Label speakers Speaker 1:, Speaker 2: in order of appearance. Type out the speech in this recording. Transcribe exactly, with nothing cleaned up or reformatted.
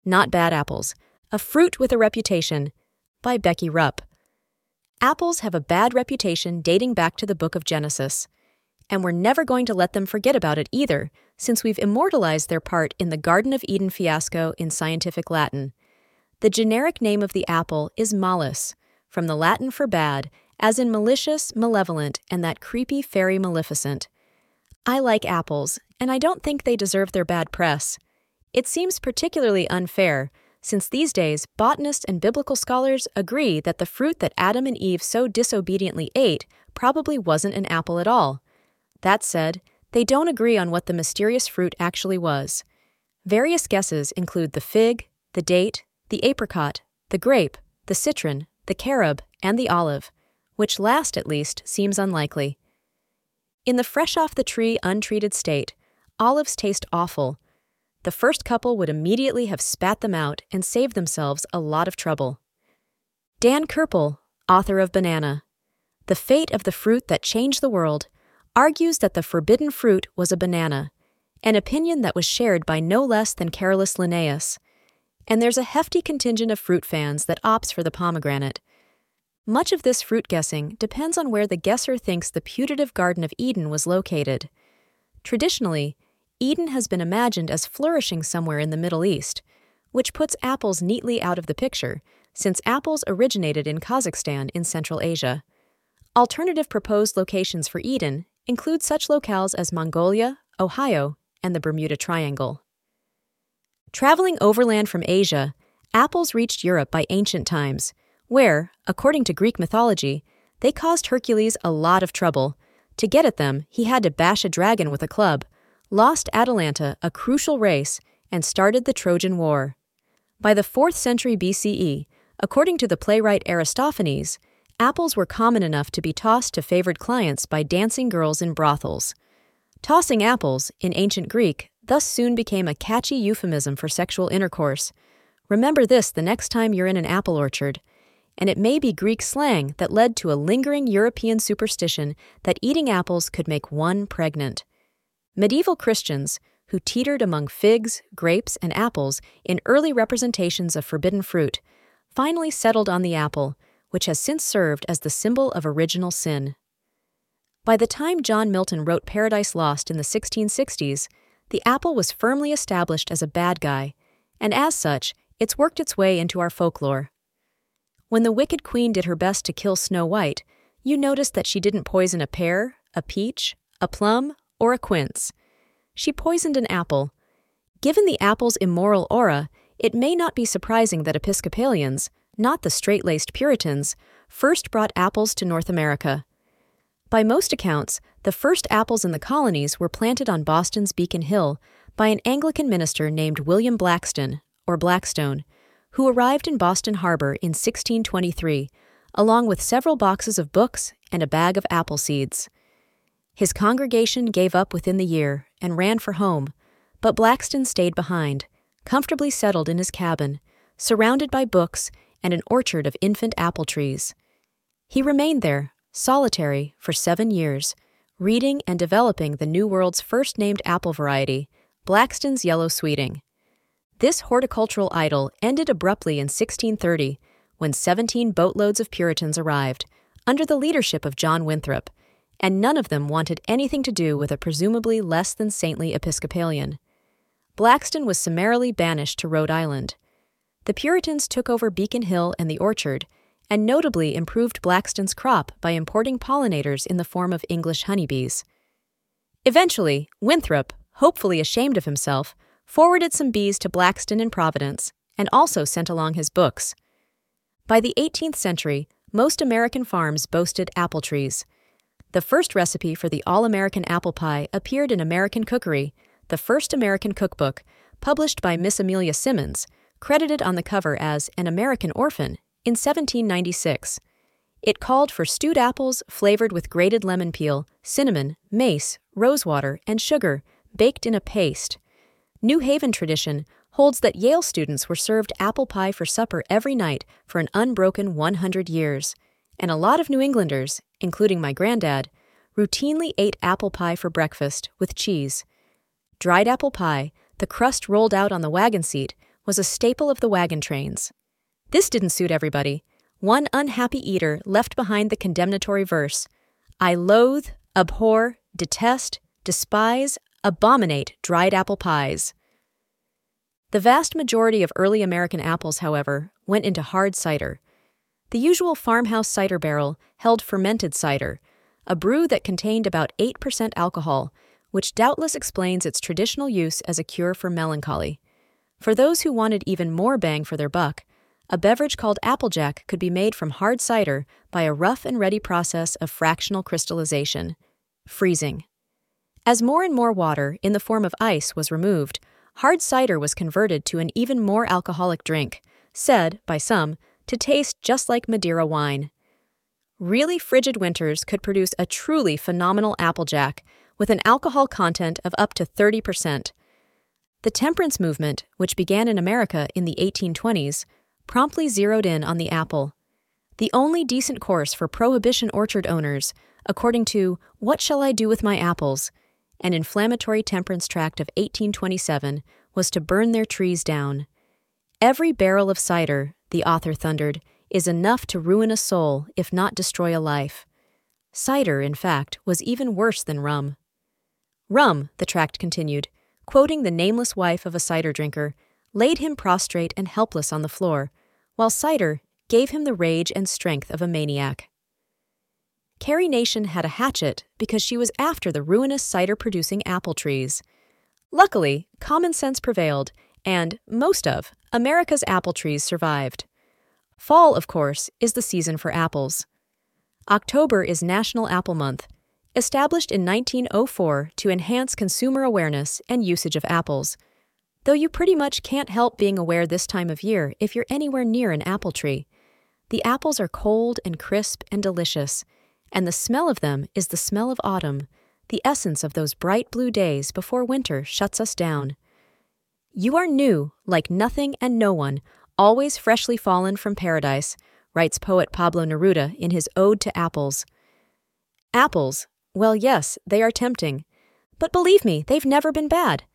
Speaker 1: Not Bad Apples, A Fruit with a Reputation, by Becky Rupp. Apples have a bad reputation dating back to the book of Genesis, and we're never going to let them forget about it either, since we've immortalized their part in the Garden of Eden fiasco in scientific Latin. The generic name of the apple is Malus, from the Latin for bad, as in malicious, malevolent, and that creepy fairy Maleficent. I like apples, and I don't think they deserve their bad press. It seems particularly unfair, since these days botanists and biblical scholars agree that the fruit that Adam and Eve so disobediently ate probably wasn't an apple at all. That said, they don't agree on what the mysterious fruit actually was. Various guesses include the fig, the date, the apricot, the grape, the citron, the carob, and the olive, which last at least seems unlikely. In the fresh-off-the-tree untreated state, olives taste awful. The first couple would immediately have spat them out and saved themselves a lot of trouble. Dan Kerpel, author of Banana, The Fate of the Fruit That Changed the World, argues that the forbidden fruit was a banana, an opinion that was shared by no less than Carolus Linnaeus. And there's a hefty contingent of fruit fans that opts for the pomegranate. Much of this fruit guessing depends on where the guesser thinks the putative Garden of Eden was located. Traditionally, Eden has been imagined as flourishing somewhere in the Middle East, which puts apples neatly out of the picture, since apples originated in Kazakhstan in Central Asia. Alternative proposed locations for Eden include such locales as Mongolia, Ohio, and the Bermuda Triangle. Traveling overland from Asia, apples reached Europe by ancient times, where, according to Greek mythology, they caused Hercules a lot of trouble. To get at them, he had to bash a dragon with a club, lost Atalanta a crucial race, and started the Trojan War. By the fourth century B C E, according to the playwright Aristophanes, apples were common enough to be tossed to favored clients by dancing girls in brothels. Tossing apples, in ancient Greek, thus soon became a catchy euphemism for sexual intercourse. Remember this the next time you're in an apple orchard. And it may be Greek slang that led to a lingering European superstition that eating apples could make one pregnant. Medieval Christians, who teetered among figs, grapes, and apples in early representations of forbidden fruit, finally settled on the apple, which has since served as the symbol of original sin. By the time John Milton wrote Paradise Lost in the sixteen sixties, the apple was firmly established as a bad guy, and as such, it's worked its way into our folklore. When the wicked queen did her best to kill Snow White, you noticed that she didn't poison a pear, a peach, a plum, or a quince. She poisoned an apple. Given the apple's immoral aura, it may not be surprising that Episcopalians, not the straight-laced Puritans, first brought apples to North America. By most accounts, the first apples in the colonies were planted on Boston's Beacon Hill by an Anglican minister named William Blackstone, or Blackstone, who arrived in Boston Harbor in sixteen twenty-three, along with several boxes of books and a bag of apple seeds. His congregation gave up within the year and ran for home, but Blackstone stayed behind, comfortably settled in his cabin, surrounded by books and an orchard of infant apple trees. He remained there, solitary, for seven years, reading and developing the New World's first named apple variety, Blackstone's Yellow Sweeting. This horticultural idyll ended abruptly in sixteen thirty, when seventeen boatloads of Puritans arrived, under the leadership of John Winthrop, and none of them wanted anything to do with a presumably less than saintly Episcopalian. Blackstone was summarily banished to Rhode Island. The Puritans took over Beacon Hill and the orchard, and notably improved Blackstone's crop by importing pollinators in the form of English honeybees. Eventually, Winthrop, hopefully ashamed of himself, forwarded some bees to Blackstone in Providence, and also sent along his books. By the eighteenth century, most American farms boasted apple trees. The first recipe for the all-American apple pie appeared in American Cookery, the first American cookbook, published by Miss Amelia Simmons, credited on the cover as An American Orphan, in seventeen ninety-six. It called for stewed apples flavored with grated lemon peel, cinnamon, mace, rosewater, and sugar, baked in a paste. New Haven tradition holds that Yale students were served apple pie for supper every night for an unbroken one hundred years, and a lot of New Englanders, including my granddad, routinely ate apple pie for breakfast with cheese. Dried apple pie, the crust rolled out on the wagon seat, was a staple of the wagon trains. This didn't suit everybody. One unhappy eater left behind the condemnatory verse, "I loathe, abhor, detest, despise, abominate dried apple pies." The vast majority of early American apples, however, went into hard cider. The usual farmhouse cider barrel held fermented cider, a brew that contained about eight percent alcohol, which doubtless explains its traditional use as a cure for melancholy. For those who wanted even more bang for their buck, a beverage called Applejack could be made from hard cider by a rough and ready process of fractional crystallization, freezing. As more and more water, in the form of ice, was removed, hard cider was converted to an even more alcoholic drink, said, by some, to taste just like Madeira wine. Really frigid winters could produce a truly phenomenal Applejack with an alcohol content of up to thirty percent. The temperance movement, which began in America in the eighteen twenties, promptly zeroed in on the apple. The only decent course for prohibition orchard owners, according to What Shall I Do with My Apples?, an inflammatory temperance tract of eighteen twenty-seven, was to burn their trees down. Every barrel of cider, the author thundered, is enough to ruin a soul, if not destroy a life. Cider, in fact, was even worse than rum. Rum, the tract continued, quoting the nameless wife of a cider drinker, laid him prostrate and helpless on the floor, while cider gave him the rage and strength of a maniac. Carrie Nation had a hatchet because she was after the ruinous cider-producing apple trees. Luckily, common sense prevailed, and most of America's apple trees survived. Fall, of course, is the season for apples. October is National Apple Month, established in nineteen oh four to enhance consumer awareness and usage of apples, though you pretty much can't help being aware this time of year if you're anywhere near an apple tree. The apples are cold and crisp and delicious, and the smell of them is the smell of autumn, the essence of those bright blue days before winter shuts us down. You are new, like nothing and no one, always freshly fallen from paradise, writes poet Pablo Neruda in his Ode to Apples. Apples, well, yes, they are tempting. But believe me, they've never been bad.